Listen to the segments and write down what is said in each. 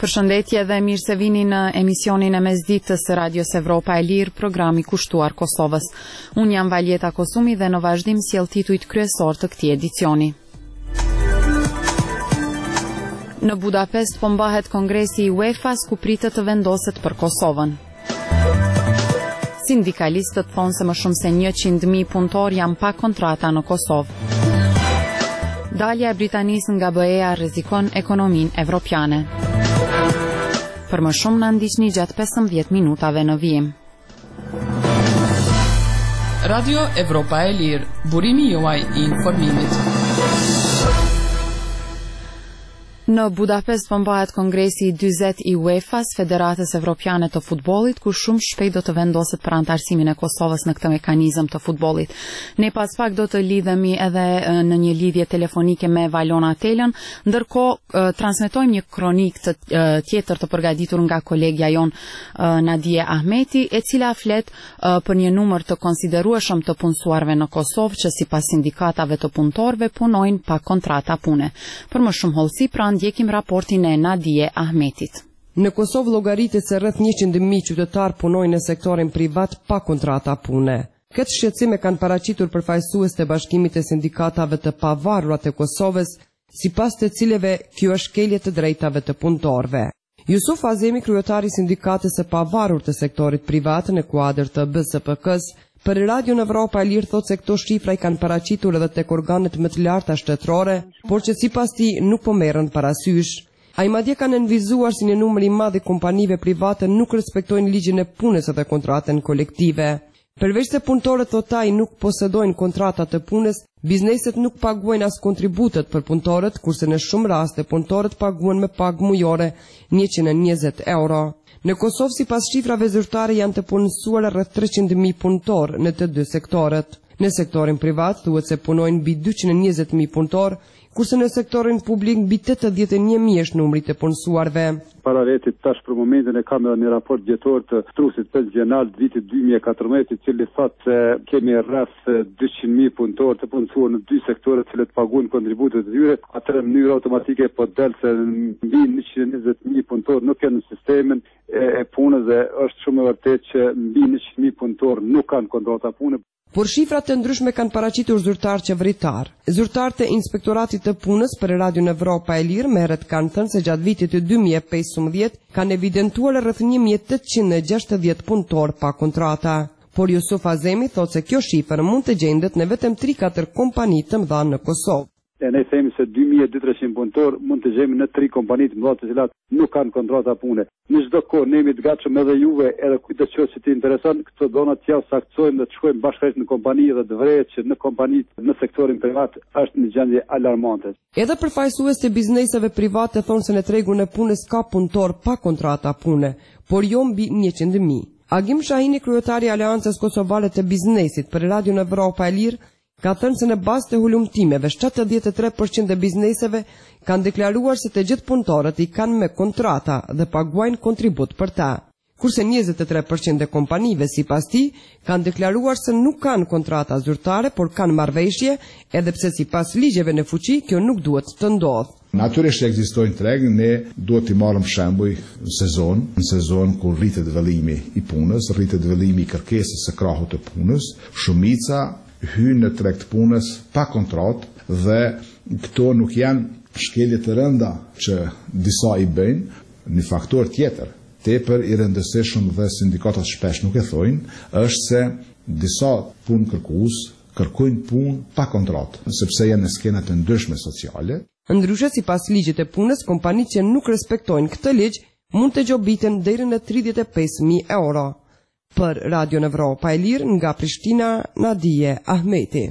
Përshëndetje dhe mirë se vini në emisionin e mesditës së Radios Evropa e Lirë, programi kushtuar Kosovës. Unë jam Valjeta Kosumi dhe në vazhdim sjell titujt kryesor të këtij edicioni. Në Budapest po mbahet kongresi i UEFA-s ku pritet të vendoset për Kosovën. Sindikalistët thonë se më shumë se 100.000 punëtor janë pa kontrata në Kosovë. Dalja e Britanisë nga BE-a rrezikon ekonominë evropiane. Për më shumë na ndiqni gjatë 15 minutave në vijim. Radio Evropa e Lirë, burimi juaj i informimit. Në Budapest po mbahet kongresi i 40 i UEFA-s, Federatës Evropiane të Futbollit, ku shumë shpejt do të vendoset për antarësimin e Kosovës në këtë mekanizëm të futbollit. Ne pas pak do të lidhemi edhe në një lidhje telefonike me Valona Telën, ndërkohë transmetojmë një kronik tjetër të përgatitur nga kolegja jon Nadije Ahmeti, e cila flet për një numër të konsiderueshëm të punësuarve në Kosovë që sipas sindikatave të punëtorëve punojnë pa kontrata pune. Për më shumë hollësi ndjekim raportin e Nadije Ahmetit. Në Kosovë llogaritet se rreth 100.000 qytetar punojnë në sektorin privat pa kontrata pune. Këtë shqetësim e kanë paraqitur përfaqësues të Bashkimit të Sindikatave të Pavarura të Kosovës, sipas të cilëve kjo është shkelje të drejtave të punëtorëve. Jusuf Azemi, kryetari i Sindikatës së Pavarur të sektorit privat në kuadër të BSPK-s, për Radio Evropa e Lirë thot se këto shifra i kanë paraqitur edhe tek organet më të larta shtetërore, por që sipas tij nuk po merren parasysh. Ai madje ka nënvizuar si një numër i madh i kompanive private nuk respektojnë ligjin e punës dhe kontratën kolektive. Përveç se punëtorët thot ai nuk posedojnë kontrata të punës, bizneset nuk paguajnë as kontributet për punëtorët, kurse në shumë raste punëtorët paguhen me pagë mujore 120 euro. Në Kosovë, sipas shifrave zyrtare, janë të punësuar rreth 300.000 punëtorë në të dy sektorët. Në sektorin privat thuhet se punojnë mbi 220.000 punëtorë, kurse në sektorin publik mbi 81.000 është numri të punësuarve. Para vetit tash për momentin e kam edhe një raport vjetor të Trusit Pensional të vitit 2014, i cili thotë se kemi rreth 200.000 punëtorë të punësuar në dy sektore të cilët paguajnë kontributet e tyre. Atëherë në mënyrë automatike po del se mbi 120.000 punëtorë nuk janë në sistemin e punës dhe është shumë e vërtetë që mbi 100.000 punëtorë nuk kanë kontrata pune. Por shifrat të ndryshme kanë paraqitur zyrtar qeveritar. Zyrtarët e Inspektoratit të Punës për Radio Evropa e Lirë merret kanë thënë se gjatë vitit të 2015 kanë evidentuar rreth 1.860 punëtorë pa kontrata. Por Jusuf Azemi thotë se kjo shifër mund të gjendet në vetëm 3-4 kompani të mëdha në Kosovë. Ne themi se 2.200 punëtorë mund të gjejmë në 3 kompani të mëdha të cilat nuk kanë kontrata pune. Në çdo kohë ne jemi të gatshëm edhe juve, edhe kujt të qoftë që të intereson, këto dona të javë saktësojmë dhe të shkojmë bashkërisht në kompani dhe të vërehet që në kompanitë në sektorin privat është një gjendje alarmante. Edhe përfaqësues të bizneseve private thonë se në tregun e punës ka punëtor pa kontrata pune, por jo mbi 100.000. Agim Shahini, kryetari i Aleancës Kosovare të Biznesit për Radio Evropa e Lirë, ka thënë se në bazë të hulumtimeve 73% e bizneseve kanë deklaruar se të gjithë punëtorët i kanë me kontrata dhe paguajnë kontribut për ta. Kurse 23% e kompanive sipas tij kanë deklaruar se nuk kanë kontrata zyrtare, por kanë marrëveshje, edhe pse sipas ligjeve në fuqi kjo nuk duhet të ndodhë. Natyrisht ekzistojnë tregë, ne duhet të marrim shembuj në sezon ku rritet vëllimi i punës, rritet vëllimi i kërkesës së krahut të punës, shumica hynë në treg të punës pa kontratë dhe këto nuk janë shkelje të rënda që disa i bëjnë. Një faktor tjetër, tepër i rëndësishëm dhe sindikatat shpesh nuk e thojnë, është se disa punë kërkues kërkojnë punë pa kontratë, sepse janë në skena të ndryshme sociale. Ndryshe, sipas ligjit e punës, kompanitë që nuk respektojnë këtë ligj mund të gjobiten deri në 35.000 euro. Për Radio Evropa e Lirë nga Prishtina, Nadije Ahmeti.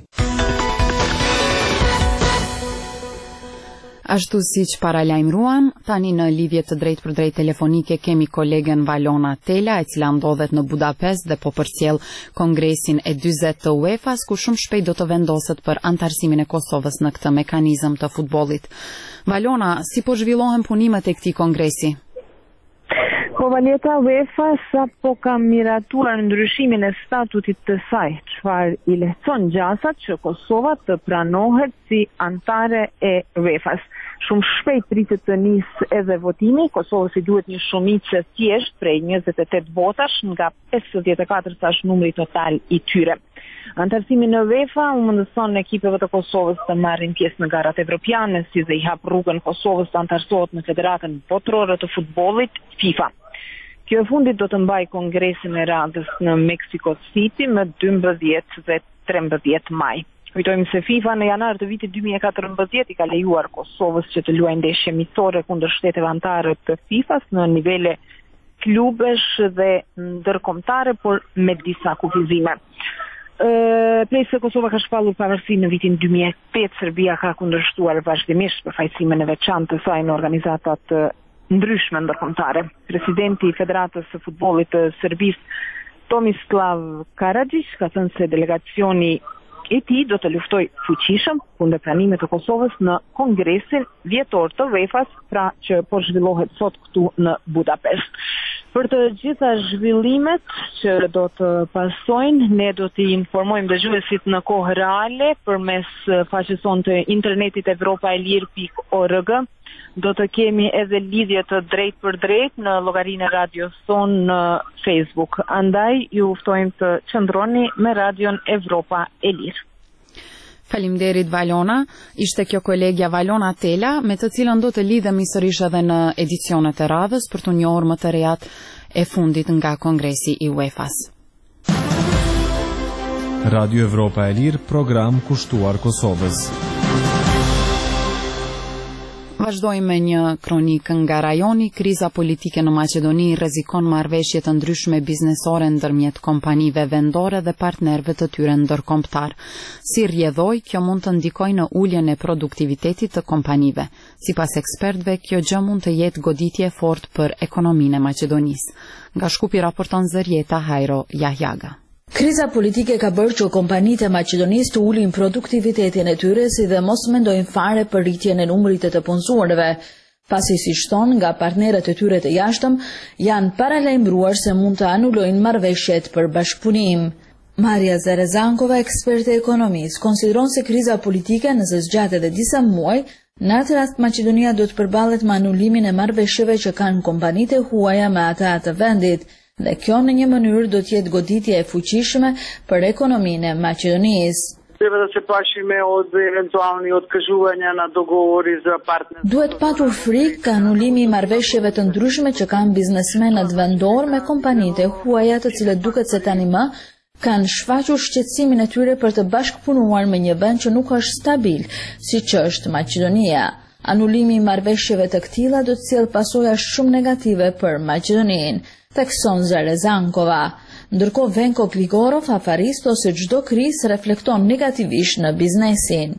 Ashtu siç paralajmëruam, tani në lidhje të drejtë për drejtë telefonike kemi kolegen Valona Tela, e cila ndodhet në Budapest dhe po përcjell kongresin e 40 të UEFA-s, ku shumë shpejt do të vendoset për antarësimin e Kosovës në këtë mekanizëm të futbollit. Valona, si po zhvillohen punimet e këtij kongresi? Po Valjeta, UEFA sapo ka miratuar ndryshimin e statutit të saj, çfarë i lehtëson gjasat që Kosova të pranohet si antare e UEFA-s. Shumë shpejt pritet të nisë edhe votimi. Kosovës i duhet një shumicë thjesht prej 28 votash nga 54 sa është numri total i tyre. Antarësimi në UEFA u mundëson ekipeve të Kosovës të marrin pjesë në garat evropiane, si dhe i hap rrugën Kosovës të antarësohet në Federatën Botërore të Futbollit FIFA. Kjo e fundit do të mbaj kongresin e radhës në Mexico City më 12 dhe 13 maj. Kujtojmë se FIFA në janar të vitit 2014 i ka lejuar Kosovës që të luajë ndeshje miqësore kundër shteteve anëtare të FIFA-s në nivele klubesh dhe ndërkombëtare, por me disa kufizime. Prej se Kosova ka shpallur pavarësinë në vitin 2005, Serbia ka kundërshtuar vazhdimisht përfaqësimin e veçantë të saj në organizata të ndryshme ndërkombëtare. Presidenti i Federatës së Futbollit të Serbisë, Tomislav Karadžić, ka thënë se delegacioni i tij do të luftoj fuqishëm kundër pranimit të Kosovës në Kongresin Vjetor të UEFA-s, pra që po zhvillohet sot këtu në Budapesht. Për të gjitha zhvillimet që do të pasojnë, ne do t'i informojmë dëgjuesit në kohë reale përmes faqes sonë të internetit evropaelir.org. Do të kemi edhe lidhje të drejt për drejt në llogarinë e radios sonë në Facebook. Andaj ju ftojmë të qëndroni me radion Evropa e Lirë. Faleminderit Valona, ishte kjo kolegja Valona Tela, me të cilën do të lidhemi sërish edhe në edicionet e radhës për të njohur më të rejat e fundit nga Kongresi i UEFA-s. Radio Evropa e Lirë, program kushtuar Kosovës. Vazhdojmë me një kronikë nga rajoni. Kriza politike në Maqedoni rrezikon marrëveshje të ndryshme biznesore ndërmjet kompanive vendore dhe partnerëve të tyre ndërkombëtar. Si rrjedhoi, kjo mund të ndikojë në uljen e produktivitetit të kompanive. Sipas ekspertëve, kjo gjë mund të jetë goditje fort për ekonominë e Maqedonisë. Nga Shkupi raporton Zërjeta Hajro Jahjaga. Kriza politike ka bërë që kompanitë e Maqedonisë të ulin produktivitetin e tyre, si dhe mos mendojnë fare për rritjen e numrit të punësuarve, pasi si shton nga partnerët e tyre të jashtëm janë paralajmëruar se mund të anulojnë marrëveshjet për bashkëpunim. Maria Zarezankova, eksperte e ekonomisë, konsideron se kriza politike, nëse zgjatet edhe disa muaj, në atë rast Maqedonia do të përballet me anulimin e marrëveshjeve që kanë kompanitë e huaja me ata të vendit. Dhe kjo në një mënyrë do të jetë goditje e fuqishme për ekonominë e Maqedonisë. Duhet patur frikë ka anulimi i marrëveshjeve të ndryshme që kanë biznesmenët vendor me kompanitë e huaja, të cilët duket se tani më kanë shfaqur shqetësimin e tyre për të bashkëpunuar me një vend që nuk është stabil, siç është Maqedonia. Anulimi i marrëveshjeve të këtilla do të sjellë pasoja shumë negative për Maqedoninë, thekson Zarezankova. Ndërkohë Venko Gligorov, afarist ose çdo krizë reflekton negativisht në biznesin.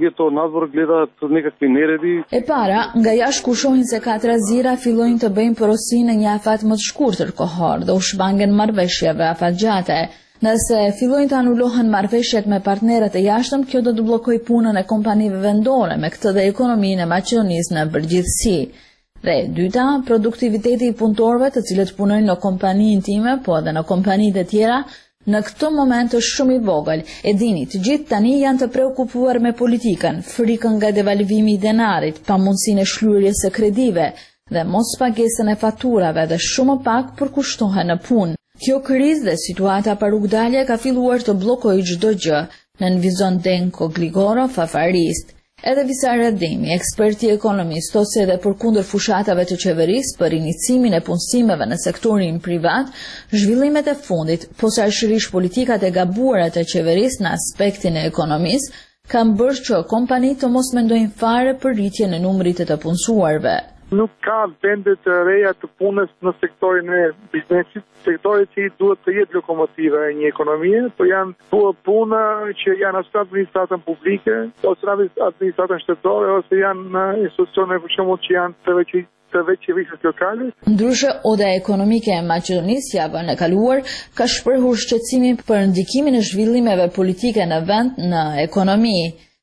E para, nga jashtë kur shohin se katra zira fillojnë të bëjnë porosi në një afat më të shkurtër kohor dhe u shmangen marrëveshjeve afatgjate. Nëse fillojnë të anulohen marrëveshjet me partnerët e jashtëm, kjo do të bllokojë punën e kompanive vendore, me këtë dhe ekonominë e Maqedonisë në përgjithësi. Dhe dyta, produktiviteti i punëtorëve të cilët punojnë në kompani intime, po edhe në kompanitë e tjera, në këtë moment është shumë i vogël. E dini, të gjithë tani janë të preokupuar me politikën, frikën nga devalvimi i denarit, pamundësinë e shlyerjes së kredive dhe mos pagesën e faturave dhe shumë pak përkushtohen në punë. Kjo krizë dhe situata pa rrugdalje ka filluar të bllokojë çdo gjë, nënvizon Denko Gligorov, afarist. Edhe Visar Rademi, eksperti i ekonomisë, ose edhe përkundër fushatave të qeverisë për iniciimin e punësimeve në sektorin privat, zhvillimet e fundit, posaçërisht politikat e gabuara të qeverisë në aspektin e ekonomisë, kanë bërë që kompanitë të mos mendojnë fare për rritjen e numrit të punësuarve. Nuk ka vende të reja të punës në sektorin e biznesit, sektorit që duhet të jetë lokomotive e një ekonomie, po janë puna që janë ose administratën publike, ose administratën shtetore, ose janë në institucione për shembull që janë të veçërisë lokale. Ndryshe, Oda Ekonomike e Maqedonisë javën e kaluar ka shprehur shqetësimin për ndikimin e zhvillimeve politike në vend në ekonomi.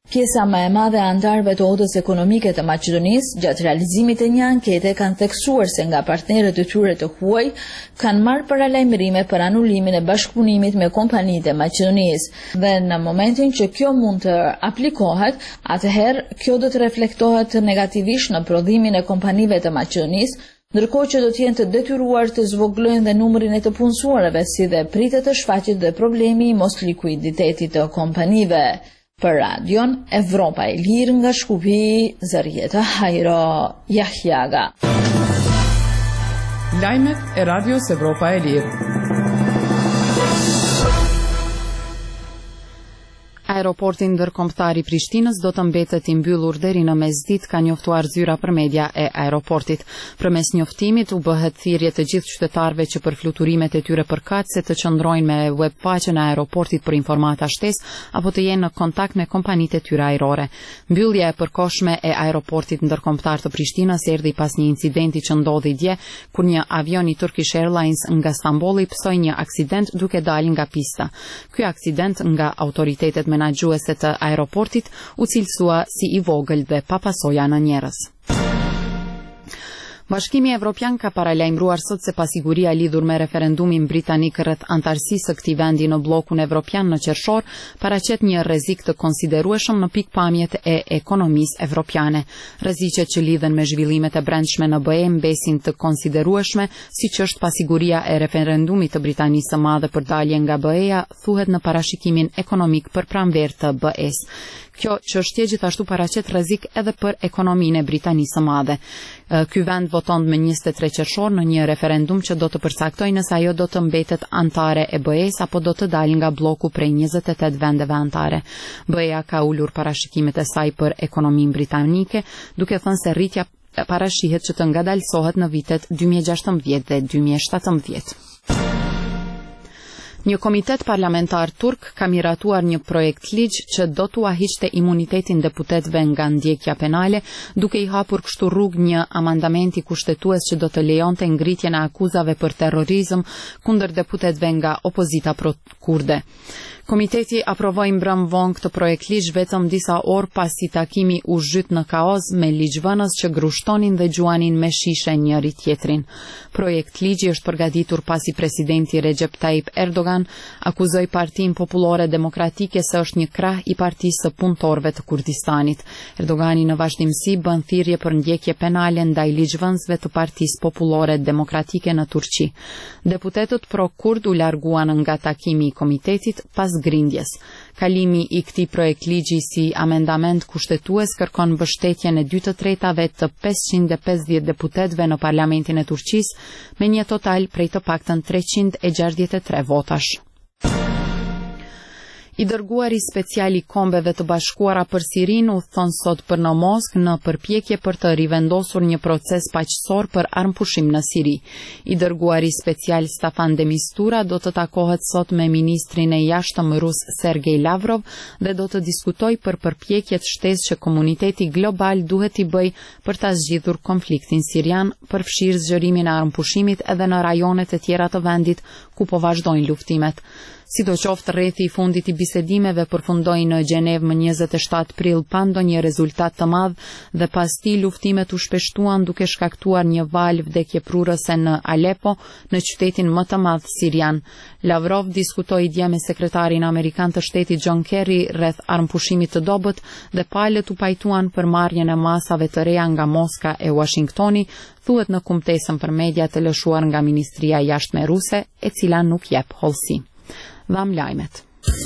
Pjesa më e madhe e anëtarëve të odës ekonomike të Maqedonisë gjatë realizimit të një ankete kanë theksuar se nga partnerët e tyre të huaj kanë marrë paralajmërime për anulimin e bashkëpunimit me kompanitë e Maqedonisë dhe në momentin që kjo mund të aplikohet, atëherë kjo do të reflektohet negativisht në prodhimin e kompanive të Maqedonisë, ndërkohë që do të jenë të detyruar të zvogëlojnë dhe numrin e të punësuarve, si dhe pritet të shfaqet dhe problemi i mos likuiditetit të kompanive. Për radion Evropa e Lirë nga Shkupi, Zërjeta Hajro Jahjaga. Lajmet e radios Evropa e Lirë. Aeroporti ndërkombëtar i Prishtinës do të mbetet i mbyllur deri në mesditë, ka njoftuar zyra për media e aeroportit. Përmes njoftimit u bëhet thirrje të gjithë qytetarëve që për fluturimet e tyre përkatëse të qëndrojnë me webfaqen e aeroportit për informata shtesë apo të jenë në kontakt me kompanitë e tyre ajrore. Mbyllja e përkohshme e aeroportit ndërkombëtar të Prishtinës erdhi pas një incidenti që ndodhi dje, kur një avion i Turkish Airlines nga Stambolli psoi një aksident duke dalë nga pista. Ky aksident nga autoritetet menaxhuese të aeroportit u cilësua si i vogël dhe pa pasoja në njerëz. Bashkimi Evropian ka paralajmëruar sot se pasiguria lidhur me referendumin britanik rreth antarësisë së këtij vendi në bllokun evropian në qershor paraqet një rrezik të konsiderueshëm në pikpamjet e ekonomisë evropiane. Rreziqet që lidhen me zhvillimet e brendshme në BE mbesin të konsiderueshme, siç është pasiguria e referendumit të Britanisë së Madhe për dalje nga BE-ja, thuhet në parashikimin ekonomik për pranverë të BE-s. Kjo çështje gjithashtu paraqet rrezik edhe për ekonominë e Britanisë së Madhe. Ky vend voton me 23 qershor në një referendum që do të përcaktojë nëse ajo do të mbetet anëtare e BE-s apo do të dalë nga bloku prej 28 vendeve anëtare. BE-ja ka ulur parashikimet e saj për ekonominë britanike, duke thënë se rritja parashihet që të ngadalësohet në vitet 2016 dhe 2017. Një komitet parlamentar turk ka miratuar një projekt ligj që do t'u hiqte imunitetin deputetëve nga ndjekja penale, duke i hapur kështu rrugë një amandamenti kushtetues që do të lejonte ngritjen e akuzave për terrorizëm kundër deputetëve nga opozita pro-kurde. Komiteti aprovoi mbrëm vonë këtë projekt ligj vetëm disa orë pasi takimi u zhyt në kaos me ligjvënës që grushtonin dhe gjuanin me shishe njëri tjetrin. Projekt ligji është përgatitur pasi presidenti Recep Tayyip Erdogan akuzoi Partinë Popullore Demokratike se është një krah i Partisë së Punëtorëve të Kurdistanit. Erdogani në vazhdimsi bën thirrje për ndjekje penale ndaj ligjvënësve të Partisë Popullore Demokratike në Turqi. Deputetët pro-kurd u larguan nga takimi i komitetit pas grindjes. Kalimi i këtij projekt ligji si amendament kushtetues kërkon mbështetjen e 2/3 të 550 deputetëve në Parlamentin e Turqisë me një total prej të paktën 363 votash. I dërguari special i Kombeve të Bashkuara për Sirinë u thon sot për në Moskë në përpjekje për të rivendosur një proces paqësor për armpushim në Siri. I dërguari special Staffan de Mistura do të takohet sot me ministrin e jashtëm rus Sergej Lavrov dhe do të diskutojë për përpjekjet shtesë që komuniteti global duhet i bëjë për ta zgjidhur konfliktin sirian, përfshirë zgjerimin e armpushimit edhe në rajonet e tjera të vendit ku po vazhdojnë luftimet. Sidoqoftë, rrethi i fundit i bisedimeve përfundoi në Gjenevë më 27 prill pa ndonjë rezultat të madh dhe pas tij luftimet u shpeshtuan duke shkaktuar një valë vdekjeprurëse në Aleppo, në qytetin më të madh sirian. Lavrov diskutoi dje me sekretarin amerikan të shtetit John Kerry rreth armpushimit të dobët dhe palët u pajtuan për marrjen e masave të reja nga Moska e Washingtoni, thuhet në kumtesën për media të lëshuar nga Ministria e Jashtme ruse, e cila nuk jep hollësi. Dham lajmet.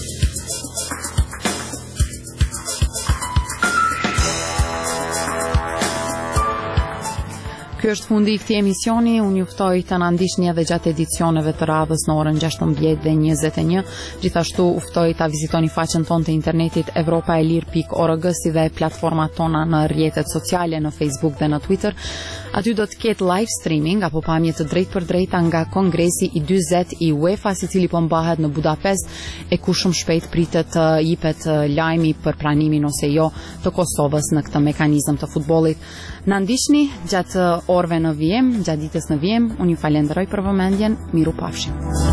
Ky është fundi i këtij emisioni. Unë ju ftoj të na ndiqni edhe gjatë edicioneve të radhës në orën 16 dhe 21. Gjithashtu u ftoj ta vizitoni faqen tonë të internetit europaelir.org si dhe platformat tona në rrjetet sociale në Facebook dhe në Twitter. Aty do të ketë live streaming apo pamje të drejtpërdrejta nga kongresi i 40 i UEFA-s, i cili po mbahet në Budapest e ku shumë shpejt pritet të jipet lajmi për pranimin ose jo të Kosovës në këtë mekanizëm të futbollit. Na ndiqni gjatë orëve në vijim, gjatë ditës në vijim. Unë ju falenderoj për vëmendjen. Miru pafshim.